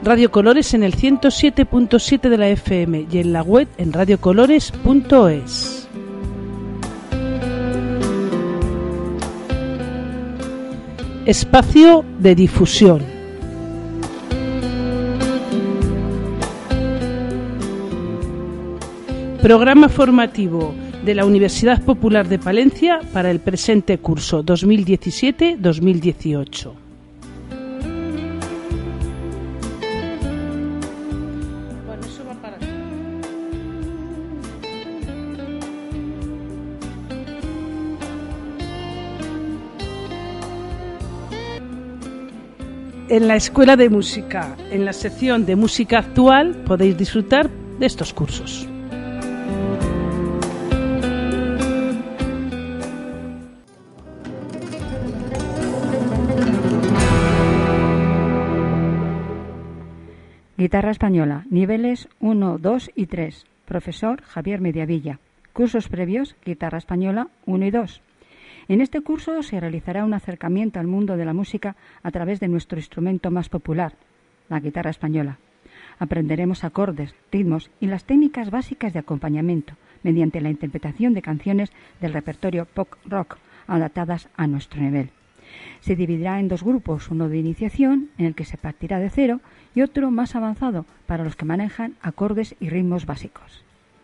Radio Colores en el 107.7 de la FM y en la web en radiocolores.es. Espacio de difusión. Programa formativo de la Universidad Popular de Palencia para el presente curso 2017-2018. En la Escuela de Música, en la sección de Música Actual, podéis disfrutar de estos cursos. Guitarra española, niveles 1, 2 y 3. Profesor Javier Mediavilla. Cursos previos, guitarra española 1 y 2. En este curso se realizará un acercamiento al mundo de la música a través de nuestro instrumento más popular, la guitarra española. Aprenderemos acordes, ritmos y las técnicas básicas de acompañamiento mediante la interpretación de canciones del repertorio pop rock adaptadas a nuestro nivel. Se dividirá en dos grupos, uno de iniciación, en el que se partirá de cero, y otro más avanzado para los que manejan acordes y ritmos básicos.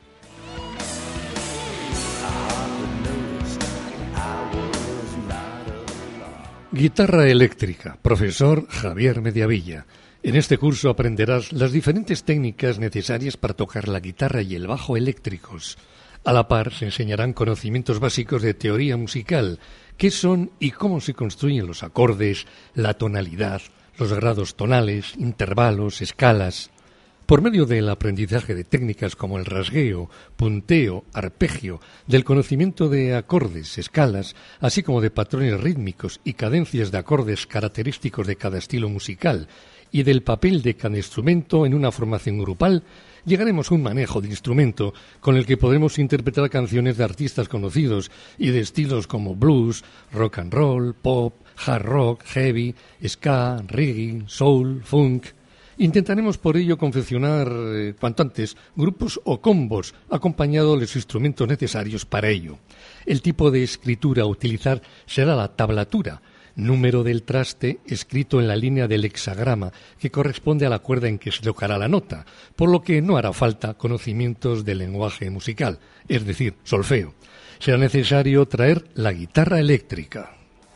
Guitarra eléctrica, profesor Javier Mediavilla. En este curso aprenderás las diferentes técnicas necesarias para tocar la guitarra y el bajo eléctricos. A la par se enseñarán conocimientos básicos de teoría musical, qué son y cómo se construyen los acordes, la tonalidad, los grados tonales, intervalos, escalas. Por medio del aprendizaje de técnicas como el rasgueo, punteo, arpegio, del conocimiento de acordes, escalas, así como de patrones rítmicos y cadencias de acordes característicos de cada estilo musical, y del papel de cada instrumento en una formación grupal, llegaremos a un manejo de instrumento con el que podremos interpretar canciones de artistas conocidos y de estilos como blues, rock and roll, pop, hard rock, heavy, ska, reggae, soul, funk. Intentaremos por ello confeccionar cuanto antes grupos o combos acompañados de los instrumentos necesarios para ello. El tipo de escritura a utilizar será la tablatura, número del traste escrito en la línea del hexagrama que corresponde a la cuerda en que se tocará la nota, por lo que no hará falta conocimientos del lenguaje musical, es decir, solfeo. Será necesario traer la guitarra eléctrica.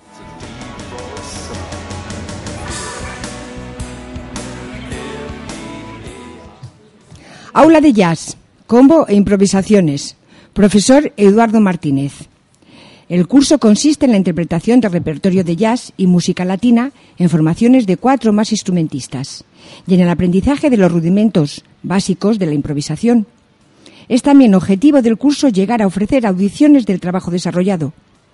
Aula de jazz, combo e improvisaciones. Profesor Eduardo Martínez. El curso consiste en la interpretación del repertorio de jazz y música latina en formaciones de 4 o más instrumentistas y en el aprendizaje de los rudimentos básicos de la improvisación. Es también objetivo del curso llegar a ofrecer audiciones del trabajo desarrollado.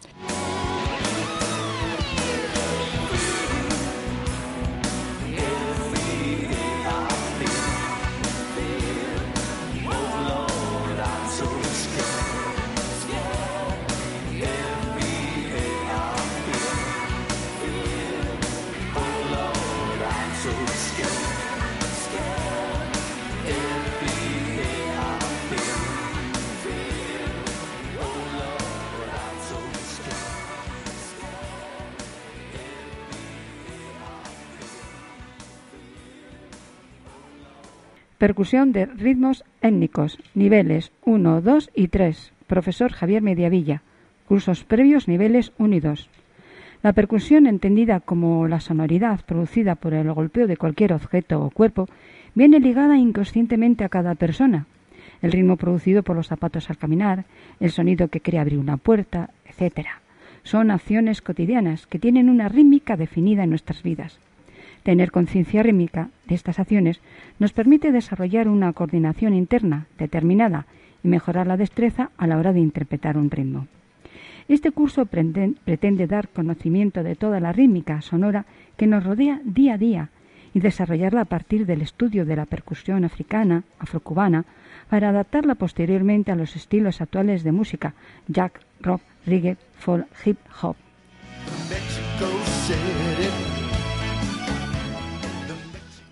Percusión de ritmos étnicos, niveles 1, 2 y 3. Profesor Javier Mediavilla. Cursos previos, niveles 1 y 2. La percusión, entendida como la sonoridad producida por el golpeo de cualquier objeto o cuerpo, viene ligada inconscientemente a cada persona. El ritmo producido por los zapatos al caminar, el sonido que crea abrir una puerta, etc. Son acciones cotidianas que tienen una rítmica definida en nuestras vidas. Tener conciencia rítmica de estas acciones nos permite desarrollar una coordinación interna determinada y mejorar la destreza a la hora de interpretar un ritmo. Este curso pretende dar conocimiento de toda la rítmica sonora que nos rodea día a día y desarrollarla a partir del estudio de la percusión africana, afrocubana, para adaptarla posteriormente a los estilos actuales de música, jazz, rock, reggae, folk, hip hop.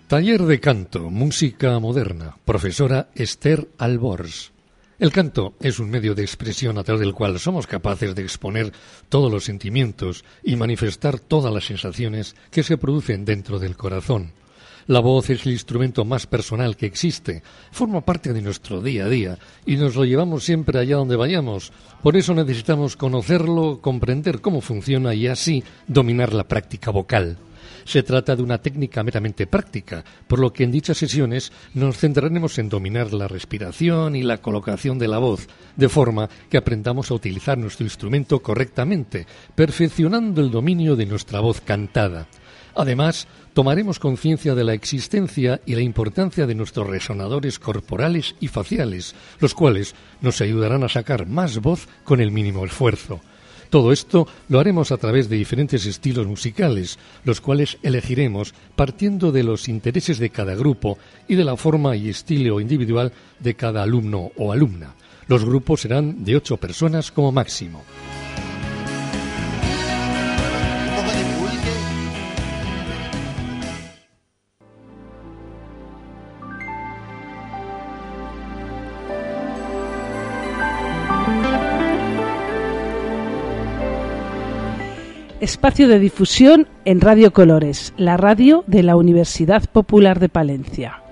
Taller de canto, música moderna, profesora Esther Albors. El canto es un medio de expresión a través del cual somos capaces de exponer todos los sentimientos y manifestar todas las sensaciones que se producen dentro del corazón. La voz es el instrumento más personal que existe, forma parte de nuestro día a día y nos lo llevamos siempre allá donde vayamos. Por eso necesitamos conocerlo, comprender cómo funciona y así dominar la práctica vocal. Se trata de una técnica meramente práctica, por lo que en dichas sesiones nos centraremos en dominar la respiración y la colocación de la voz, de forma que aprendamos a utilizar nuestro instrumento correctamente, perfeccionando el dominio de nuestra voz cantada. Además, tomaremos conciencia de la existencia y la importancia de nuestros resonadores corporales y faciales, los cuales nos ayudarán a sacar más voz con el mínimo esfuerzo. Todo esto lo haremos a través de diferentes estilos musicales, los cuales elegiremos partiendo de los intereses de cada grupo y de la forma y estilo individual de cada alumno o alumna. Los grupos serán de 8 personas como máximo. Espacio de difusión en Radio Colores, la radio de la Universidad Popular de Palencia.